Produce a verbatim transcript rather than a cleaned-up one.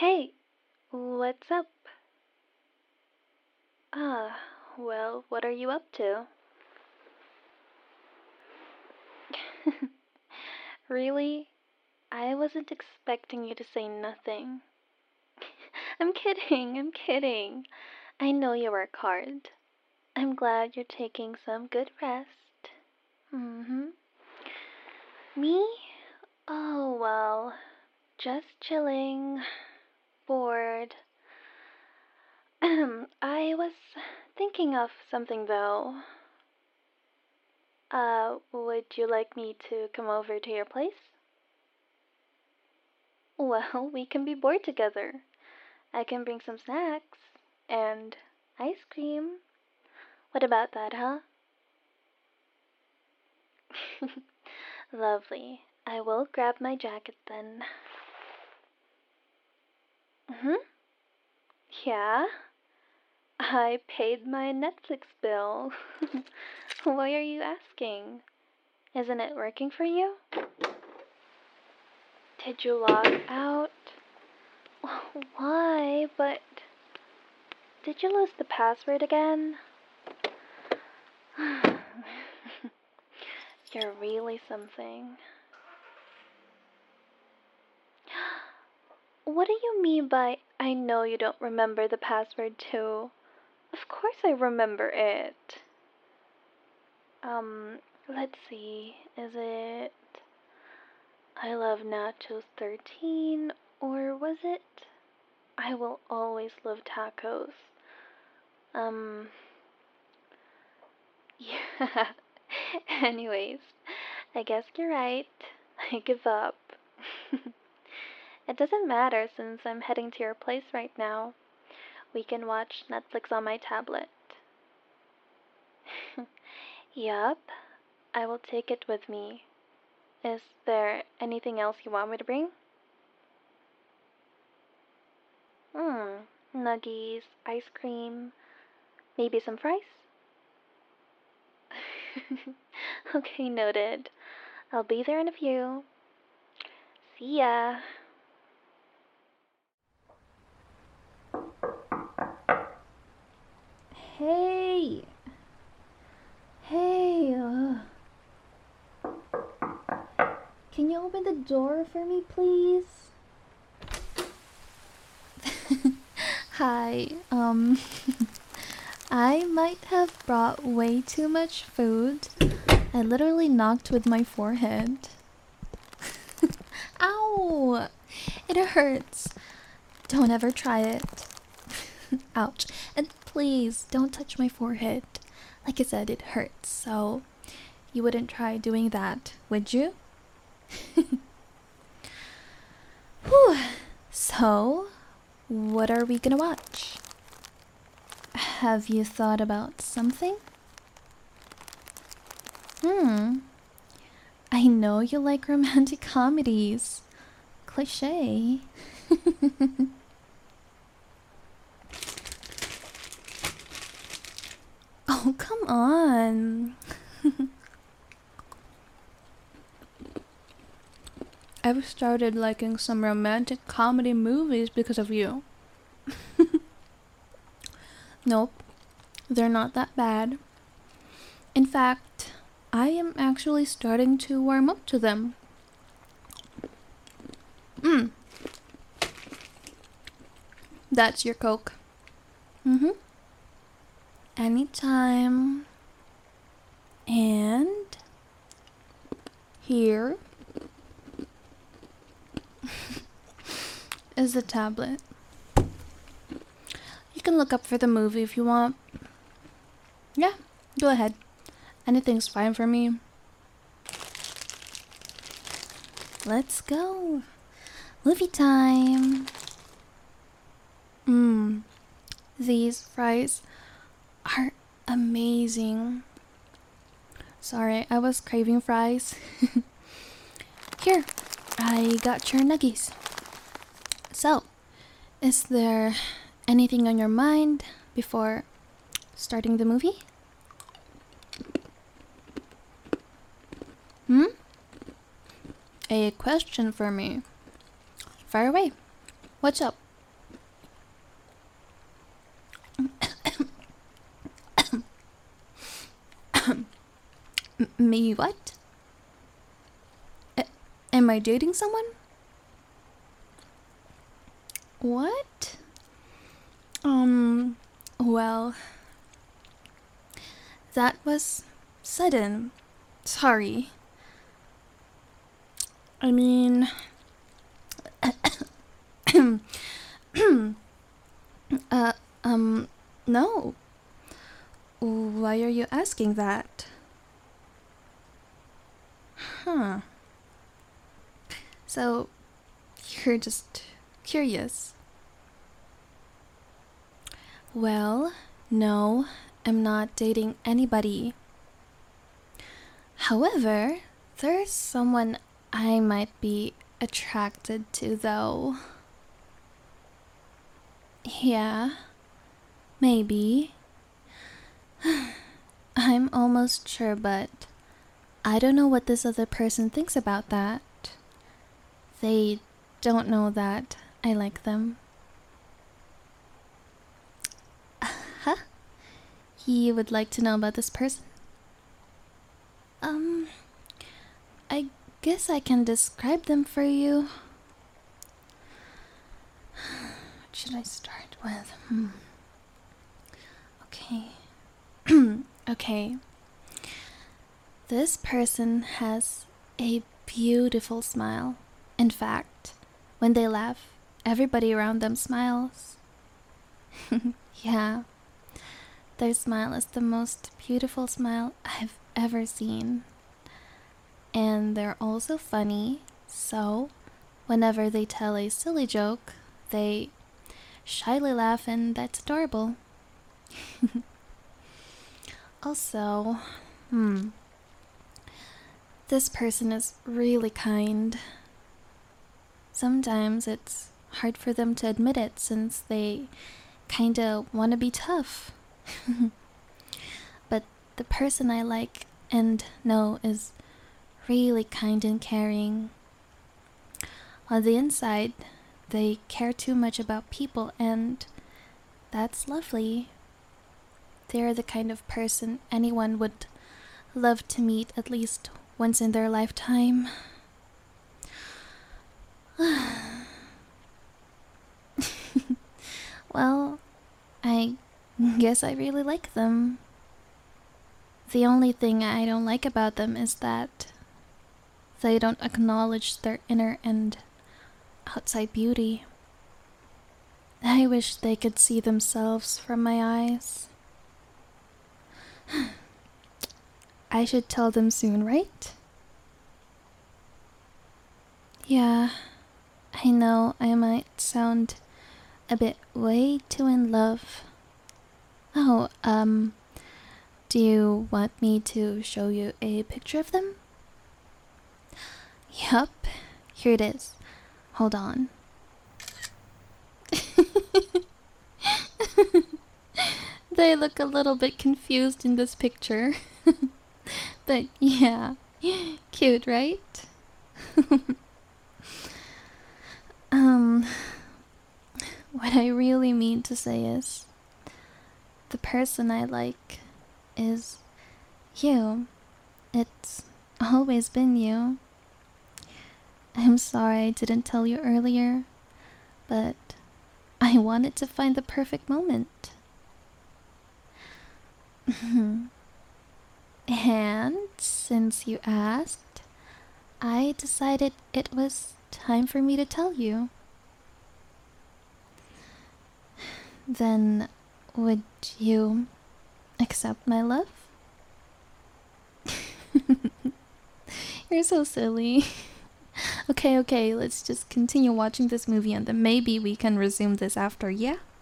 Hey, what's up? Ah, well, what are you up to? Really? I wasn't expecting you to say nothing. I'm kidding, I'm kidding. I know you work hard. I'm glad you're taking some good rest. Mm-hmm. Me? Oh, well, just chilling, bored. I was thinking of something though. Uh, would you like me to come over to your place? Well, we can be bored together. I can bring some snacks and ice cream. What about that, huh? Lovely. I will grab my jacket then. Hmm? Yeah? I paid my Netflix bill. Why are you asking? Isn't it working for you? Did you log out? Why? But did you lose the password again? You're really something. What do you mean by I know you don't remember the password too? Of course I remember it. Um, let's see. Is it I love nachos thirteen or was it I will always love tacos? Um, yeah. Anyways, I guess you're right. I give up. It doesn't matter since I'm heading to your place right now. We can watch Netflix on my tablet. Yup, I will take it with me. Is there anything else you want me to bring? Hmm, nuggies, ice cream, maybe some fries? Okay, noted. I'll be there in a few. See ya. Hey! Hey! Uh, can you open the door for me, please? Hi, um, I might have brought way too much food. I literally knocked with my forehead. Ow! It hurts. Don't ever try it. Ouch. And please, don't touch my forehead. Like I said, it hurts, so you wouldn't try doing that, would you? Whew. So, what are we gonna watch? Have you thought about something? Hmm. I know you like romantic comedies. Cliche. Oh, come on. I've started liking some romantic comedy movies because of you. Nope, they're not that bad. In fact, I am actually starting to warm up to them. Mmm, that's your Coke. Mm-hmm. Anytime. And here is the tablet. You can look up for the movie if you want. Yeah, go ahead. Anything's fine for me. Let's go. Movie time. Mmm, these fries are amazing. Sorry, I was craving fries. Here, I got your nuggies. So, is there anything on your mind before starting the movie? Hmm? A question for me. Fire away. What's up? M- me what? A- am I dating someone? What? Um, well, that was sudden. Sorry. I mean, uh, um, no. Why are you asking that? Huh. So, you're just curious. Well, no, I'm not dating anybody. However, there's someone I might be attracted to, though. Yeah, maybe. I'm almost sure, but I don't know what this other person thinks about that. They don't know that I like them. Huh? You would like to know about this person? Um, I guess I can describe them for you. What should I start with? Hmm. Okay. Okay. This person has a beautiful smile. In fact, when they laugh, everybody around them smiles. Yeah. Their smile is the most beautiful smile I've ever seen. And they're also funny, so whenever they tell a silly joke, they shyly laugh, and that's adorable. Also, hmm, this person is really kind. Sometimes it's hard for them to admit it since they kinda wanna be tough. But the person I like and know is really kind and caring. On the inside, they care too much about people, and that's lovely. They're the kind of person anyone would love to meet at least once in their lifetime. Well, I guess I really like them. The only thing I don't like about them is that they don't acknowledge their inner and outside beauty. I wish they could see themselves from my eyes. I should tell them soon, right? Yeah, I know I might sound a bit way too in love. Oh, um, do you want me to show you a picture of them? Yup, here it is. Hold on. They look a little bit confused in this picture. But yeah, cute, right? um, what I really mean to say is, the person I like is you. It's always been you. I'm sorry I didn't tell you earlier, but I wanted to find the perfect moment. And since you asked, I decided it was time for me to tell you. Then, would you accept my love? You're so silly. Okay, okay, let's just continue watching this movie and then maybe we can resume this after, yeah?